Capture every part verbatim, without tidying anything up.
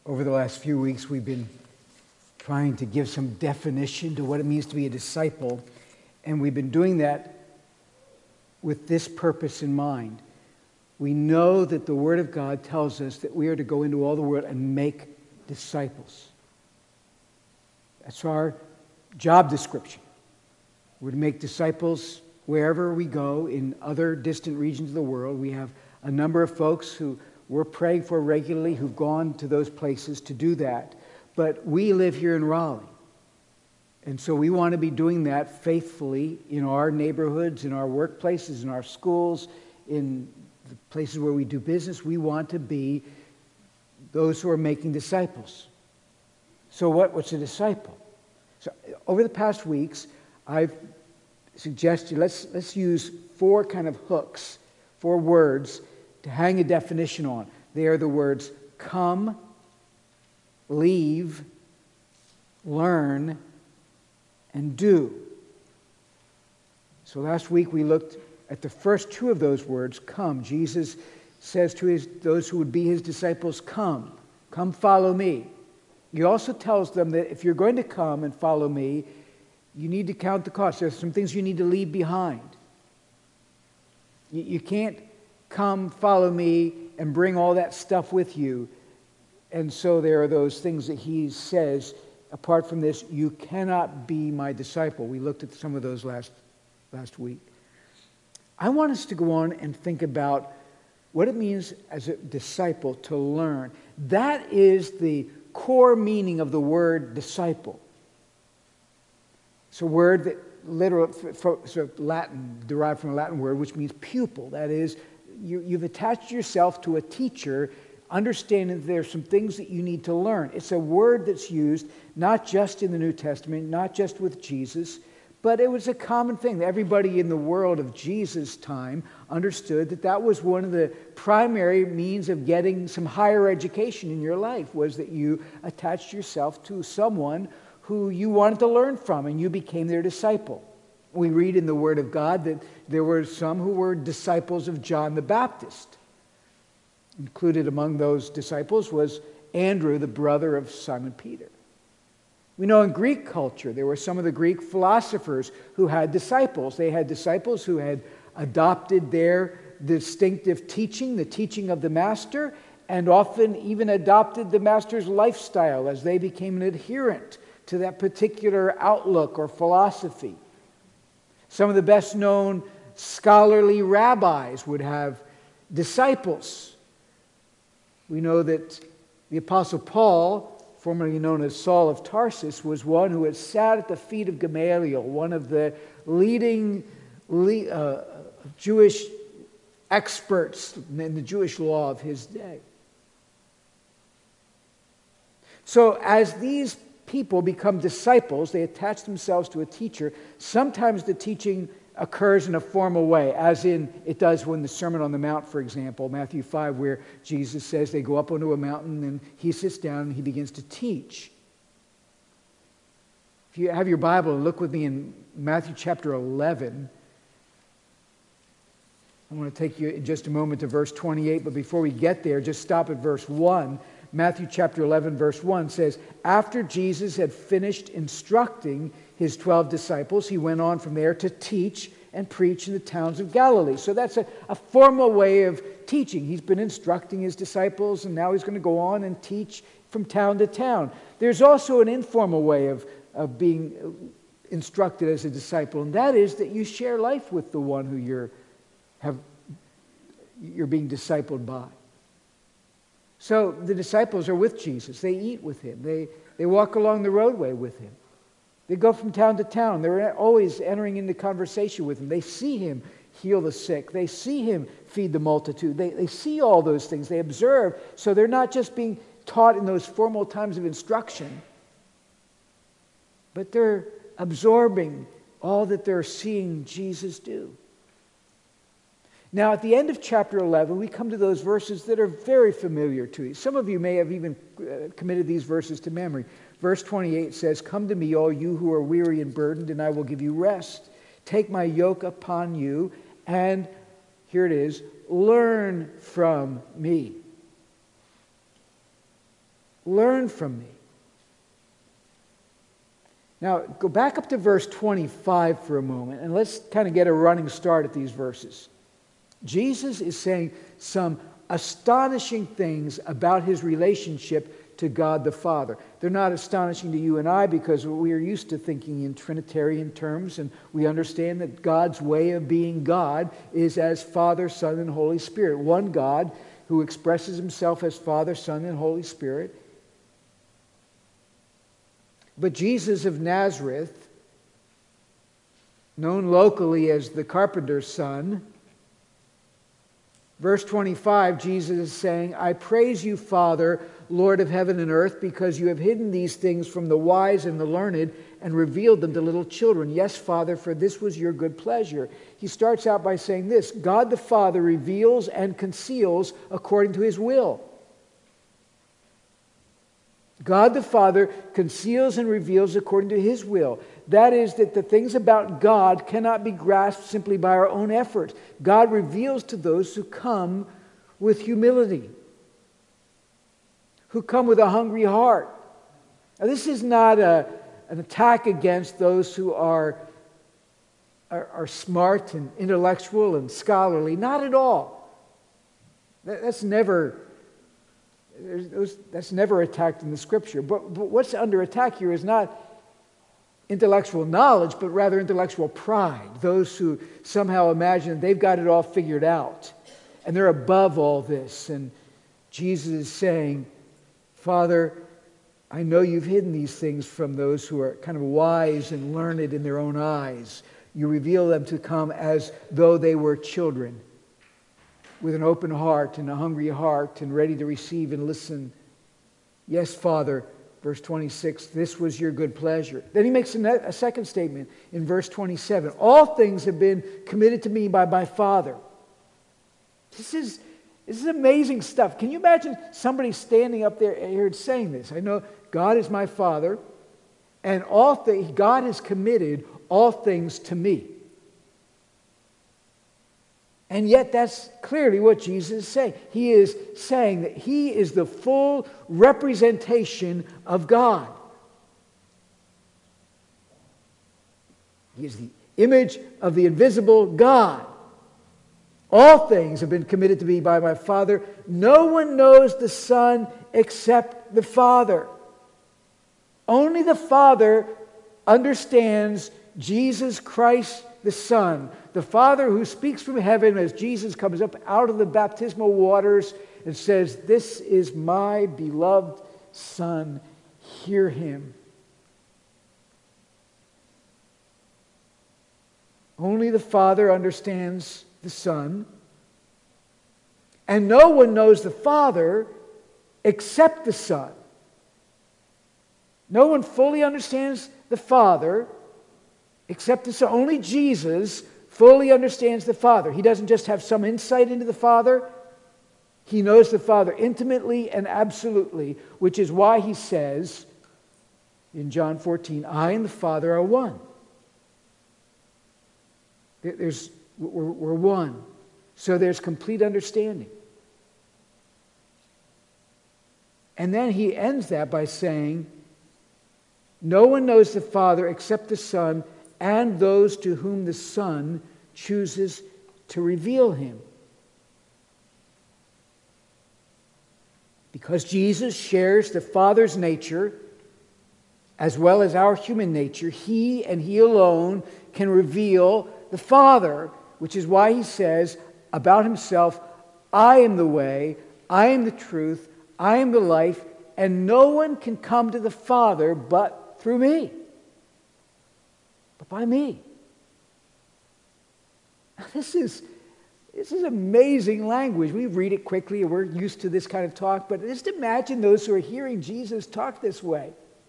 Over the last few weeks, we've been trying to give some definition to what it means to be a disciple, and we've been doing that with this purpose in mind. We know that the Word of God tells us that we are to go into all the world and make disciples. That's our job description. We're to make disciples wherever we go in other distant regions of the world. We have a number of folks who we're praying for regularly who've gone to those places to do that. But we live here in Raleigh. And so we want to be doing that faithfully in our neighborhoods, in our workplaces, in our schools, in the places where we do business. We want to be those who are making disciples. So what, what's a disciple? So over the past weeks, I've suggested let's, let's use four kind of hooks, four words to hang a definition on. They are the words come, leave, learn, and do. So last week we looked at the first two of those words, come. Jesus says to his, those who would be his disciples, come, come follow me. He also tells them that if you're going to come and follow me, you need to count the cost. There's some things you need to leave behind. You, you can't come, follow me, and bring all that stuff with you. And so there are those things that he says, apart from this, you cannot be my disciple. We looked at some of those last, last week. I want us to go on and think about what it means as a disciple to learn. That is the core meaning of the word disciple. It's a word that literally, sort of Latin, derived from a Latin word, which means pupil. That is, you, you've attached yourself to a teacher, understanding that there are some things that you need to learn. It's a word that's used not just in the New Testament, not just with Jesus, but it was a common thing. Everybody in the world of Jesus' time understood that that was one of the primary means of getting some higher education in your life, was that you attached yourself to someone who you wanted to learn from, and you became their disciple. We read in the Word of God that there were some who were disciples of John the Baptist. Included among those disciples was Andrew, the brother of Simon Peter. We know in Greek culture there were some of the Greek philosophers who had disciples. They had disciples who had adopted their distinctive teaching, the teaching of the master, and often even adopted the master's lifestyle as they became an adherent to that particular outlook or philosophy. Some of the best known scholarly rabbis would have disciples. We know that the Apostle Paul, formerly known as Saul of Tarsus, was one who had sat at the feet of Gamaliel, one of the leading uh, Jewish experts in the Jewish law of his day. So as these people become disciples, they attach themselves to a teacher. Sometimes the teaching occurs in a formal way, as in it does when the Sermon on the Mount, for example, Matthew five, where Jesus says they go up onto a mountain and he sits down and he begins to teach. If you have your Bible, look with me in Matthew chapter eleven. I want to take you in just a moment to verse twenty-eight, but before we get there, just stop at verse one. Matthew chapter eleven, verse one says, after Jesus had finished instructing his twelve disciples, he went on from there to teach and preach in the towns of Galilee. So that's a, a formal way of teaching. He's been instructing his disciples, and now he's going to go on and teach from town to town. There's also an informal way of, of being instructed as a disciple, and that is that you share life with the one who you're, have, you're being discipled by. So the disciples are with Jesus. They eat with him. They, they walk along the roadway with him. They go from town to town. They're always entering into conversation with him. They see him heal the sick. They see him feed the multitude. They, they see all those things. They observe. So they're not just being taught in those formal times of instruction, but they're absorbing all that they're seeing Jesus do. Now, at the end of chapter eleven, we come to those verses that are very familiar to you. Some of you may have even uh, committed these verses to memory. Verse twenty-eight says, come to me, all you who are weary and burdened, and I will give you rest. Take my yoke upon you, and here it is, learn from me. learn from me. Now, go back up to verse twenty-five for a moment, and let's kind of get a running start at these verses. Jesus is saying some astonishing things about his relationship to God the Father. They're not astonishing to you and I because we are used to thinking in Trinitarian terms, and we understand that God's way of being God is as Father, Son, and Holy Spirit. One God who expresses himself as Father, Son, and Holy Spirit. But Jesus of Nazareth, known locally as the carpenter's son, verse twenty-five, Jesus is saying, I praise you, Father, Lord of heaven and earth, because you have hidden these things from the wise and the learned and revealed them to little children. Yes, Father, for this was your good pleasure. He starts out by saying this: God the Father reveals and conceals according to his will. God the Father conceals and reveals according to his will. That is, that the things about God cannot be grasped simply by our own effort. God reveals to those who come with humility, who come with a hungry heart. Now, this is not a, an attack against those who are, are, are smart and intellectual and scholarly. Not at all. That, that's never... Those, that's never attacked in the Scripture. But, but what's under attack here is not intellectual knowledge, but rather intellectual pride. Those who somehow imagine they've got it all figured out, and they're above all this. And Jesus is saying, Father, I know you've hidden these things from those who are kind of wise and learned in their own eyes. You reveal them to come as though they were children, with an open heart and a hungry heart and ready to receive and listen. Yes, Father, verse twenty-six, this was your good pleasure. Then he makes a, ne- a second statement in verse twenty-seven. All things have been committed to me by my Father. This is, this is amazing stuff. Can you imagine somebody standing up there here and saying this? I know God is my Father, and all things, God has committed all things to me. And yet that's clearly what Jesus is saying. He is saying that he is the full representation of God. He is the image of the invisible God. All things have been committed to me by my Father. No one knows the Son except the Father. Only the Father understands Jesus Christ the Son. The Father who speaks from heaven as Jesus comes up out of the baptismal waters and says, this is my beloved Son, hear him. Only the Father understands the Son, and no one knows the Father except the Son. No one fully understands the Father except the Son. Only Jesus fully understands the Father. He doesn't just have some insight into the Father. He knows the Father intimately and absolutely, which is why he says in John fourteen, I and the Father are one. There's, we're, we're one. So there's complete understanding. And then he ends that by saying, no one knows the Father except the Son, and those to whom the Son chooses to reveal him. Because Jesus shares the Father's nature as well as our human nature, he and he alone can reveal the Father, which is why he says about himself, I am the way, I am the truth, I am the life, and no one can come to the Father but through me. But by me. Now, this is, this is amazing language. We read it quickly, and we're used to this kind of talk, but just imagine those who are hearing Jesus talk this way.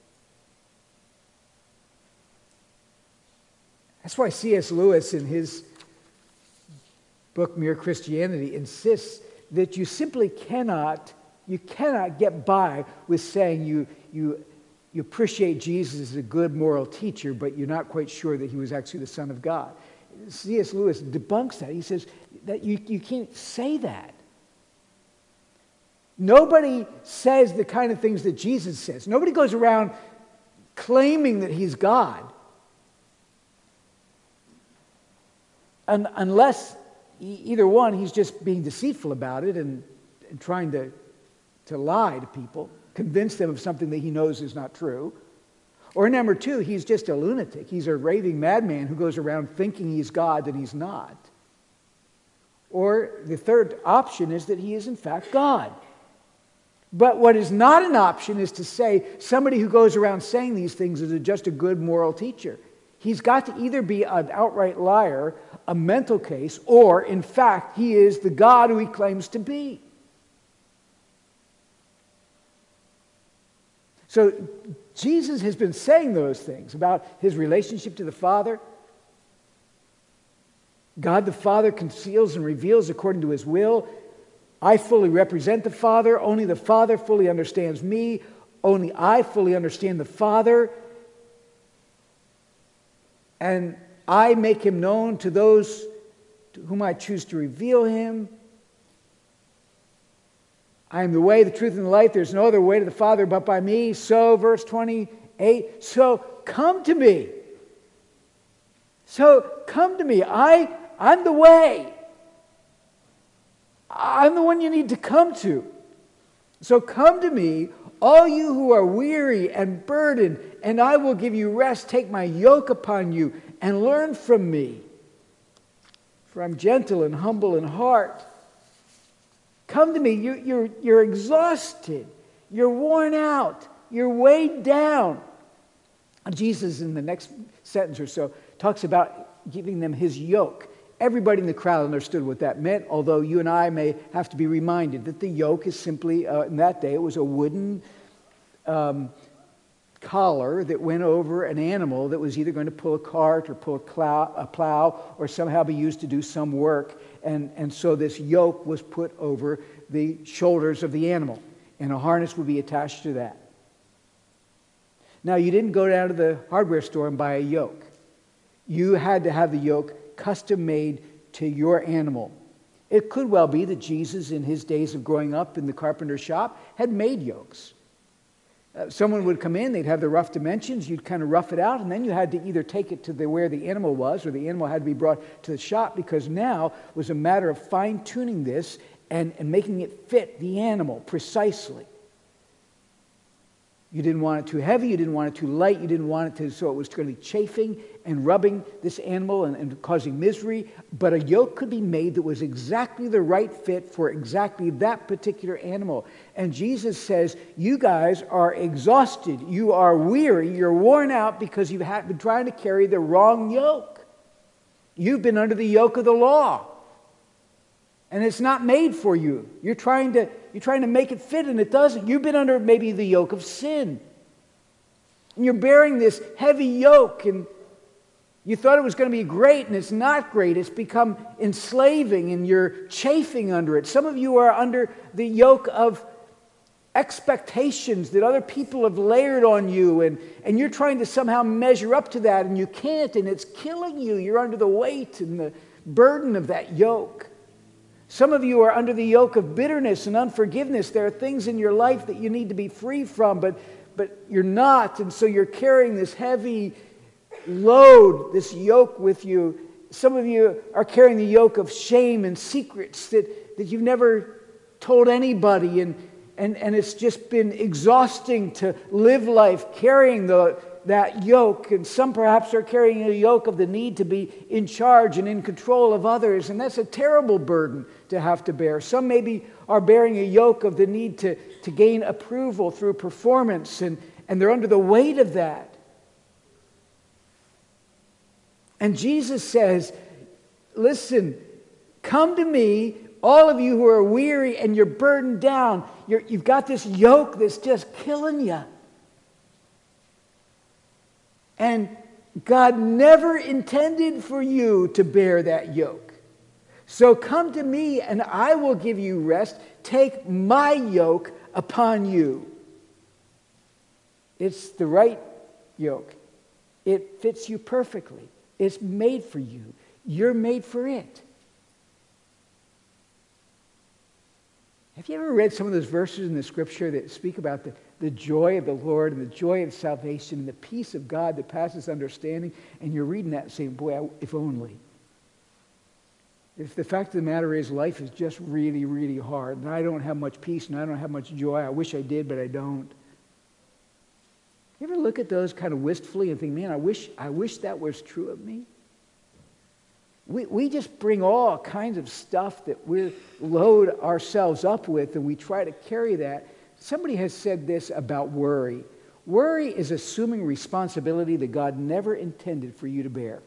That's why C S Lewis, in his book Mere Christianity, insists that you simply cannot, you cannot get by with saying you, you, you appreciate Jesus as a good moral teacher, but you're not quite sure that he was actually the Son of God. C S Lewis debunks that. He says that you, you can't say that. Nobody says the kind of things that Jesus says. Nobody goes around claiming that he's God. Un- unless, e- either one, he's just being deceitful about it and, and trying to, to lie to people, convince them of something that he knows is not true. Or number two, he's just a lunatic. He's a raving madman who goes around thinking he's God and he's not. Or the third option is that he is in fact God. But what is not an option is to say somebody who goes around saying these things is just a good moral teacher. He's got to either be an outright liar, a mental case, or in fact he is the God who he claims to be. So Jesus has been saying those things about his relationship to the Father. God the Father conceals and reveals according to his will. I fully represent the Father. Only the Father fully understands me. Only I fully understand the Father. And I make him known to those to whom I choose to reveal him. I am the way, the truth, and the life. There's no other way to the Father but by me. So, verse twenty-eight, so come to me. So come to me. I, I'm the way. I'm the one you need to come to. So come to me, all you who are weary and burdened, and I will give you rest. Take my yoke upon you and learn from me. For I'm gentle and humble in heart. Come to me. You, you're, you're exhausted. You're worn out. You're weighed down. Jesus, in the next sentence or so, talks about giving them his yoke. Everybody in the crowd understood what that meant, although you and I may have to be reminded that the yoke is simply, uh, in that day, it was a wooden um, collar that went over an animal that was either going to pull a cart or pull a plow, a plow or somehow be used to do some work. And, and so this yoke was put over the shoulders of the animal, and a harness would be attached to that. Now, you didn't go down to the hardware store and buy a yoke. You had to have the yoke custom made to your animal. It could well be that Jesus, in his days of growing up in the carpenter shop, had made yokes. Uh, someone would come in, they'd have the rough dimensions, you'd kind of rough it out, and then you had to either take it to the, where the animal was, or the animal had to be brought to the shop, because now it was a matter of fine-tuning this and, and making it fit the animal precisely. You didn't want it too heavy, you didn't want it too light, you didn't want it to, so it was going to be chafing and rubbing this animal and, and causing misery. But a yoke could be made that was exactly the right fit for exactly that particular animal. And Jesus says, you guys are exhausted, you are weary, you're worn out because you've had, been trying to carry the wrong yoke. You've been under the yoke of the law. And it's not made for you. You're trying to, you're trying to make it fit, and it doesn't. You've been under maybe the yoke of sin. And you're bearing this heavy yoke, and you thought it was going to be great, and it's not great. It's become enslaving, and you're chafing under it. Some of you are under the yoke of expectations that other people have layered on you, and, and you're trying to somehow measure up to that, and you can't, and it's killing you. You're under the weight and the burden of that yoke. Some of you are under the yoke of bitterness and unforgiveness. There are things in your life that you need to be free from, but, but you're not, and so you're carrying this heavy load, this yoke with you. Some of you are carrying the yoke of shame and secrets that, that you've never told anybody, and, and, and it's just been exhausting to live life carrying the, that yoke. And some perhaps are carrying a yoke of the need to be in charge and in control of others, and that's a terrible burden to have to bear. Some maybe are bearing a yoke of the need to, to gain approval through performance, and, and they're under the weight of that. And Jesus says, listen, come to me, all of you who are weary and you're burdened down. You're, you've got this yoke that's just killing you. And God never intended for you to bear that yoke. So come to me and I will give you rest. Take my yoke upon you. It's the right yoke. It fits you perfectly. It's made for you. You're made for it. Have you ever read some of those verses in the Scripture that speak about the, the joy of the Lord and the joy of salvation and the peace of God that passes understanding? And you're reading that and saying, boy, if only. If the fact of the matter is life is just really, really hard and I don't have much peace and I don't have much joy. I wish I did, but I don't. You ever look at those kind of wistfully and think, man, I wish, I wish that was true of me? We, we just bring all kinds of stuff that we load ourselves up with, and we try to carry that. Somebody has said this about worry. Worry is assuming responsibility that God never intended for you to bear.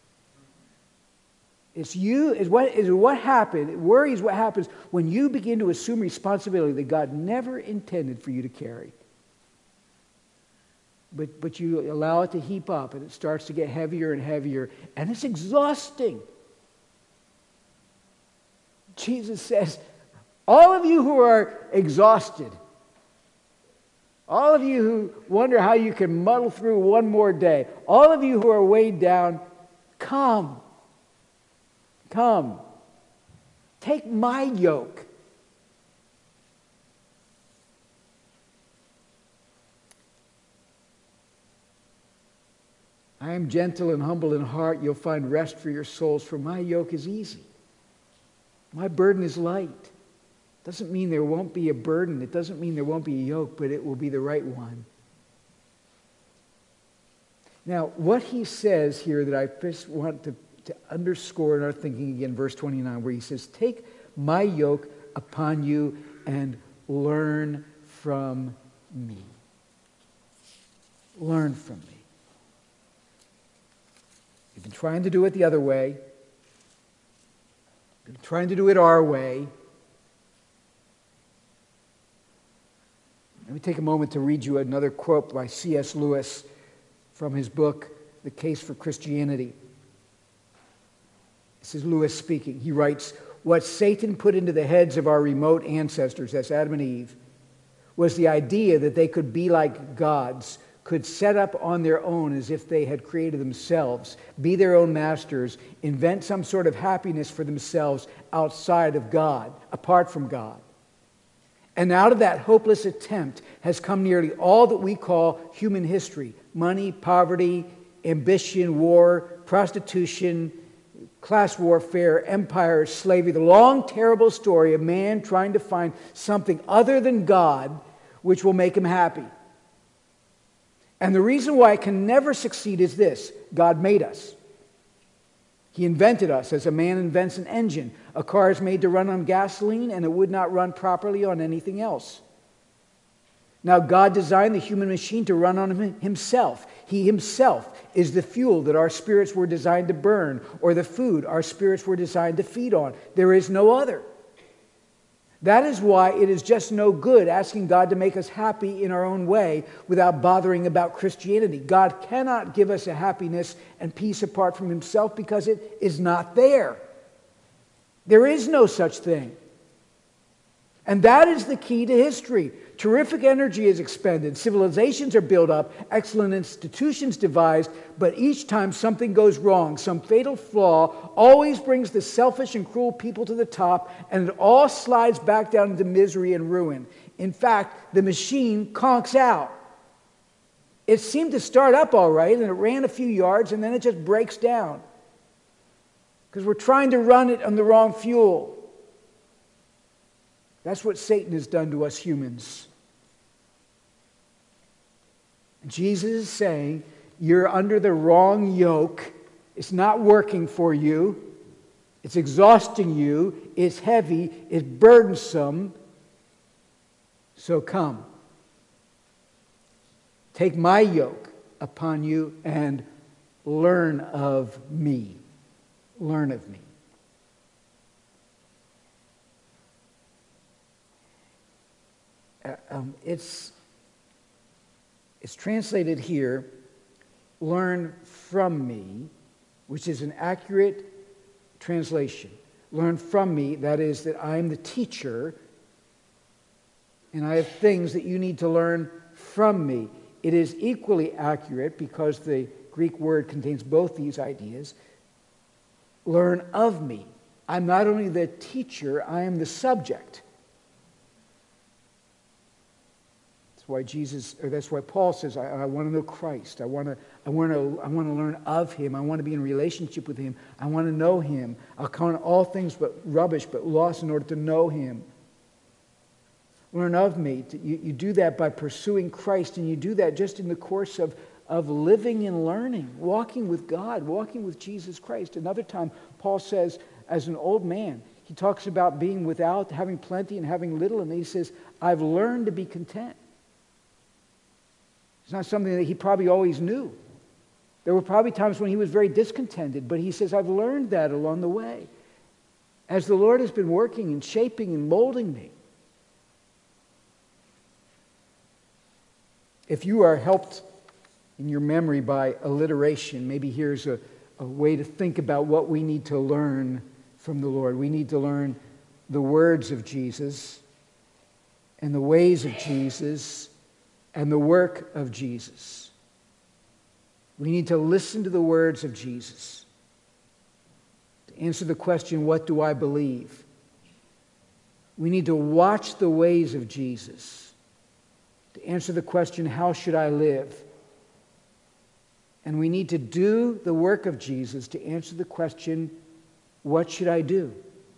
It's you, is what, is what happened, worry is what happens when you begin to assume responsibility that God never intended for you to carry. But, but you allow it to heap up, and it starts to get heavier and heavier, and it's exhausting. Jesus says, all of you who are exhausted, all of you who wonder how you can muddle through one more day, all of you who are weighed down, come. Come. Take my yoke. I am gentle and humble in heart. You'll find rest for your souls, for my yoke is easy. My burden is light. Doesn't mean there won't be a burden. It doesn't mean there won't be a yoke, but it will be the right one. Now, what he says here that I just want to, to underscore in our thinking again, verse twenty-nine, where he says, take my yoke upon you and learn from me. Learn from me. We've been trying to do it the other way. We've been trying to do it our way. Let me take a moment to read you another quote by C S Lewis from his book, The Case for Christianity. This is Lewis speaking. He writes, what Satan put into the heads of our remote ancestors, that's Adam and Eve, was the idea that they could be like gods, could set up on their own as if they had created themselves, be their own masters, invent some sort of happiness for themselves outside of God, apart from God. And out of that hopeless attempt has come nearly all that we call human history: money, poverty, ambition, war, prostitution, class warfare, empire, slavery, the long, terrible story of man trying to find something other than God which will make him happy. And the reason why it can never succeed is this: God made us. He invented us as a man invents an engine. A car is made to run on gasoline, and it would not run properly on anything else. Now, God designed the human machine to run on himself. He himself is the fuel that our spirits were designed to burn, or the food our spirits were designed to feed on. There is no other. That is why it is just no good asking God to make us happy in our own way without bothering about Christianity. God cannot give us a happiness and peace apart from himself because it is not there. There is no such thing. And that is the key to history. Terrific energy is expended. Civilizations are built up. Excellent institutions devised. But each time something goes wrong, some fatal flaw always brings the selfish and cruel people to the top, and it all slides back down into misery and ruin. In fact, the machine conks out. It seemed to start up all right, and it ran a few yards, and then it just breaks down. Because we're trying to run it on the wrong fuel. That's what Satan has done to us humans. Jesus is saying, you're under the wrong yoke. It's not working for you. It's exhausting you. It's heavy. It's burdensome. So come. Take my yoke upon you and learn of me. Learn of me. Uh, um, it's, it's translated here, learn from me, which is an accurate translation. Learn from me, that is, that I am the teacher, and I have things that you need to learn from me. It is equally accurate, because the Greek word contains both these ideas. Learn of me. I'm not only the teacher, I am the subject. why Jesus, or that's why Paul says, I, I want to know Christ. I want to, I want to, I want to learn of Him. I want to be in relationship with Him. I want to know Him. I'll count all things but rubbish, but loss in order to know Him. Learn of me. You, you do that by pursuing Christ, and you do that just in the course of, of living and learning, walking with God, walking with Jesus Christ. Another time, Paul says, as an old man, he talks about being without, having plenty, and having little, and he says, I've learned to be content. It's not something that he probably always knew. There were probably times when he was very discontented, but he says, I've learned that along the way. As the Lord has been working and shaping and molding me. If you are helped in your memory by alliteration, maybe here's a, a way to think about what we need to learn from the Lord. We need to learn the words of Jesus and the ways of Jesus and the work of Jesus. We need to listen to the words of Jesus. To answer the question, what do I believe? We need to watch the ways of Jesus. To answer the question, how should I live? And we need to do the work of Jesus to answer the question, what should I do?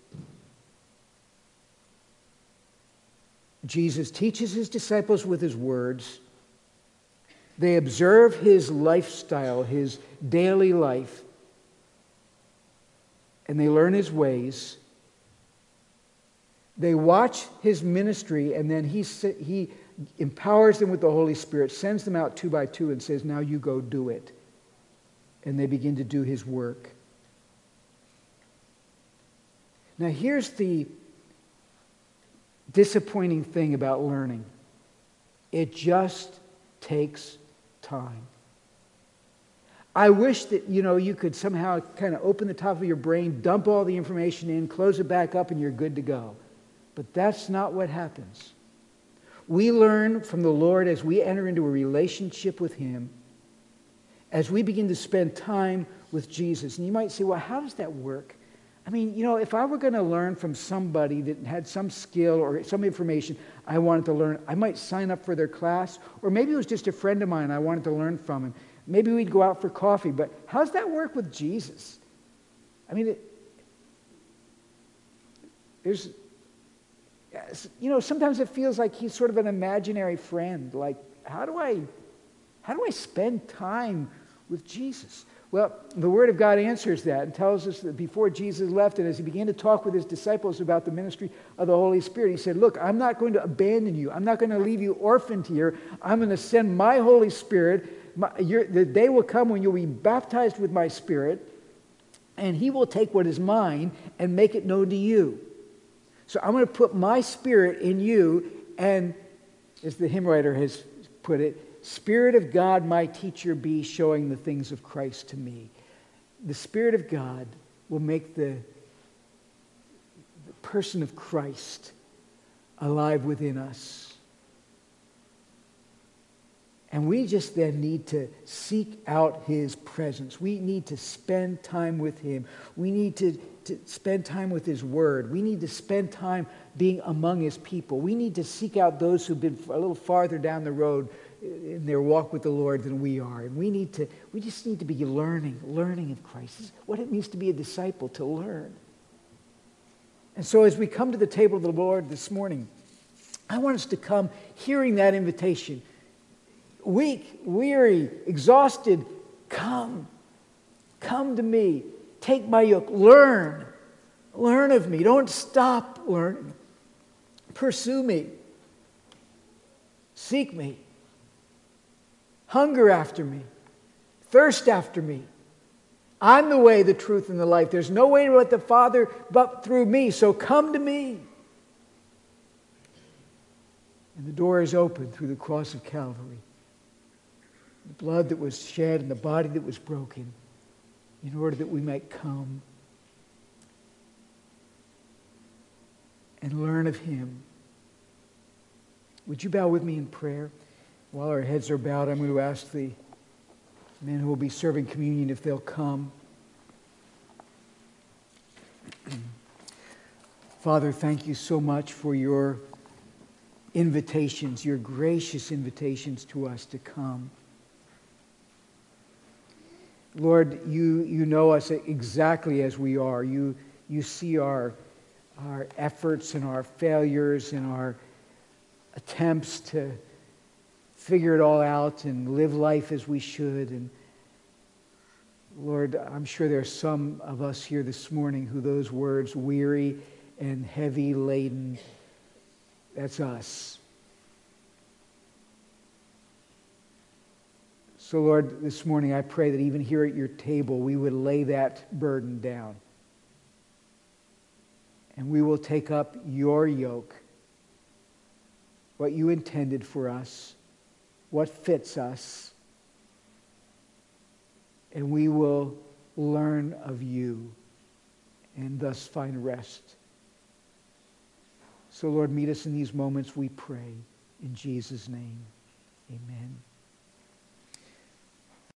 Jesus teaches His disciples with His words. They observe His lifestyle, His daily life, and they learn His ways. They watch His ministry, and then He He empowers them with the Holy Spirit, sends them out two by two, and says, now you go do it. And they begin to do His work. Now here's the disappointing thing about learning. It just takes time. I wish that, you know, you could somehow kind of open the top of your brain, dump all the information in, close it back up, and you're good to go. But that's not what happens. We learn from the Lord as we enter into a relationship with Him, as we begin to spend time with Jesus. And you might say, well, how does that work? I mean, you know, if I were going to learn from somebody that had some skill or some information I wanted to learn, I might sign up for their class, or maybe it was just a friend of mine I wanted to learn from him. Maybe we'd go out for coffee, but how does that work with Jesus? I mean, it, there's, you know, sometimes it feels like He's sort of an imaginary friend. Like, how do I, how do I spend time with Jesus? Well, the Word of God answers that and tells us that before Jesus left, and as He began to talk with His disciples about the ministry of the Holy Spirit, He said, look, I'm not going to abandon you. I'm not going to leave you orphaned here. I'm going to send my Holy Spirit. My, your, the day will come when you'll be baptized with my Spirit, and He will take what is mine and make it known to you. So I'm going to put my Spirit in you, and as the hymn writer has put it, Spirit of God, my teacher be, showing the things of Christ to me. The Spirit of God will make the, the person of Christ alive within us. And we just then need to seek out His presence. We need to spend time with Him. We need to, to spend time with His Word. We need to spend time being among His people. We need to seek out those who've been a little farther down the road in their walk with the Lord than we are. And we need to, we just need to be learning, learning of Christ. This is what it means to be a disciple, to learn. And so as we come to the table of the Lord this morning, I want us to come hearing that invitation. Weak, weary, exhausted, come. Come to me. Take my yoke. Learn. Learn of me. Don't stop learning. Pursue me. Seek me. Hunger after me. Thirst after me. I'm the way, the truth, and the life. There's no way to the Father but through me. So come to me. And the door is open through the cross of Calvary. The blood that was shed and the body that was broken in order that we might come and learn of Him. Would you bow with me in prayer? While our heads are bowed, I'm going to ask the men who will be serving communion if they'll come. Father, thank you so much for your invitations, your gracious invitations to us to come. Lord, you, you know us exactly as we are. You, you see our, our efforts and our failures and our attempts to figure it all out and live life as we should. And Lord, I'm sure there are some of us here this morning who those words, weary and heavy laden, that's us. So Lord, this morning I pray that even here at your table we would lay that burden down. And we will take up your yoke, what you intended for us, what fits us, and we will learn of you and thus find rest. So Lord, meet us in these moments, we pray, in Jesus' name.